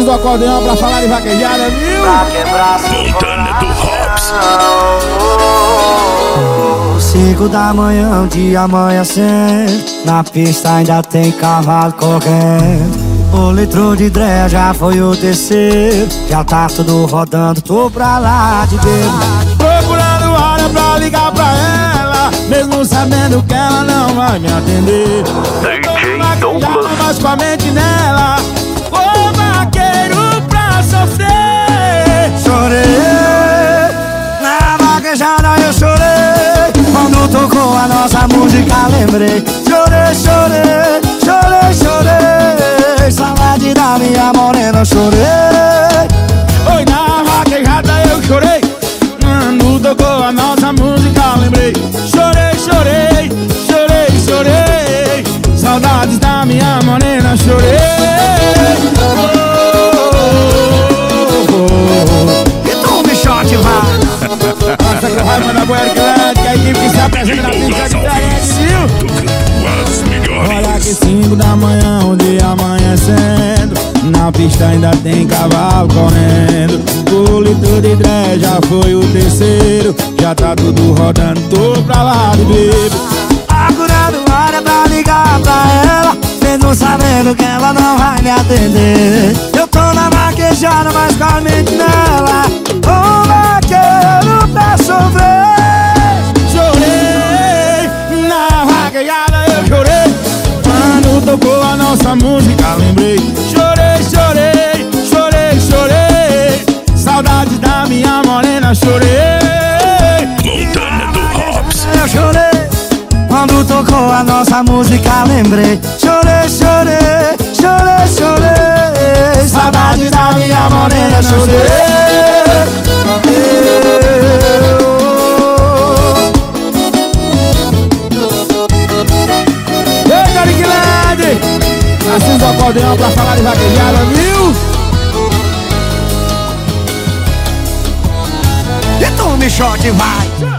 Assusta o acordeão pra falar de vaquejada, viu? Pra quebrar Montana do Hops. 5 da manhã, o dia amanhecendo. Na pista ainda tem cavalo correndo. O litro de Dré já foi o terceiro. Já tá tudo rodando, tô pra lá de bebo. Procurando hora pra ligar pra ela, mesmo sabendo que ela não vai me atender. DJ Douglas. Mas com a mente nela, ô vaqueiro pra sofrer. Chorei, na vaquejada eu chorei. Quando tocou a nossa música lembrei. Chorei, chorei, chorei, chorei. Saudade da minha morena, chorei. Oi, na vaquejada eu chorei. Quando tocou a nossa música lembrei. Chorei, chorei, chorei, chorei. Saudades da minha morena, chorei. E tu, bichote, vai. Nossa, que vai mandar boa que a equipe que se apresenta na pista de Brasil. Tocando as Olha melhores. que 5 da manhã, o dia amanhecendo. Na pista ainda tem cavalo correndo. O litro de Dré já foi o terceiro. Já tá tudo rodando, tô pra lá de bebo. Procurando hora pra ligar pra ela, mesmo sabendo que ela não vai me atender. Eu tô na vaquejada, mas com a mente nela. Ô vaqueiro pra sofrer. Chorei, na vaquejada eu chorei. Quando tocou a nossa música lembrei. Chorei, chorei, chorei, chorei. Saudades da minha morena, chorei. Montana do Hops. Eu chorei. Quando tocou a nossa música lembrei. Chorei, chorei, chorei, chorei. Saudade da minha morena, chorei. Ei, Cariquilade! Assusta o acordeão pra falar de vaquejada, viu? E tu, bichote, vai.